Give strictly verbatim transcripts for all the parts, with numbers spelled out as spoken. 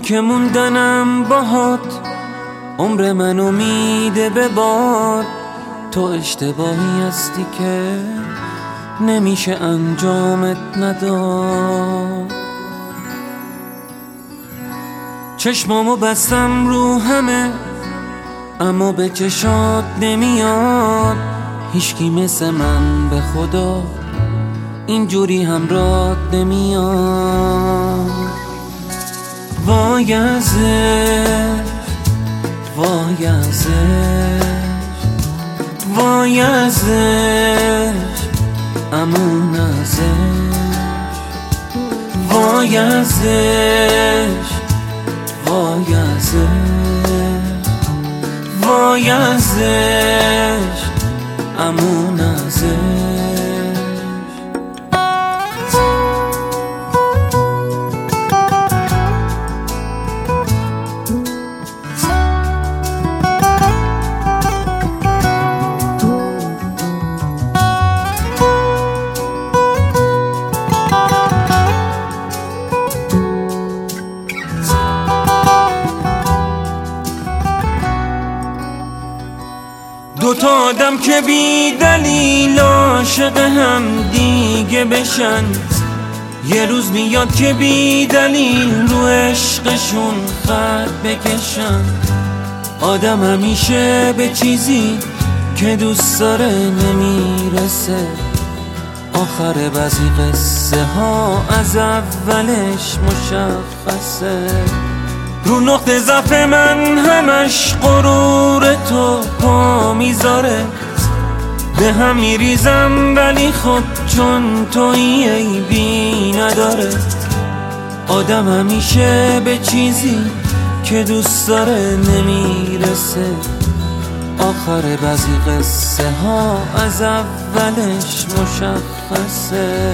که موندنم باهات عمر منو میده به باد. تو اشتباهی هستی که نمیشه انجامت نداد. چشمامو بستم رو همه اما به چشات نمیاد. هیچکی مثل من به خدا اینجوری همراهت نمیاد. وای ازش وای ازش وای ازش امون ازش وای ازش وای ازش وای ازش امون ازش. دو تا آدم که بی دلیل عاشق هم دیگه بشن، یه روز میاد که بی دلیل رو عشقشون خط بکشن. آدم همیشه به چیزی که دوست داره نمیرسه. آخر بعضی قصه ها از اولش مشخصه. رو نقطه ضعف من همش غرور تو پا میذاره. به هم میریزم ولی خب چون تویی عیبی نداره. آدم همیشه به چیزی که دوست داره نمیرسه. آخر بعضی قصه ها از اولش مشخصه.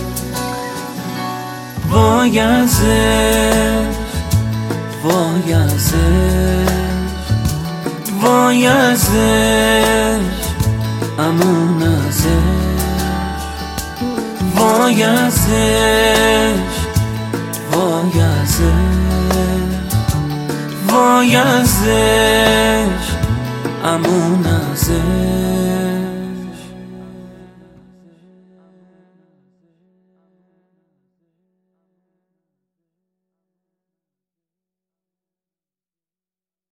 وای ازش وای ازش وای ازش امون ازش وای ازش وای ازش وای ازش امون ازش.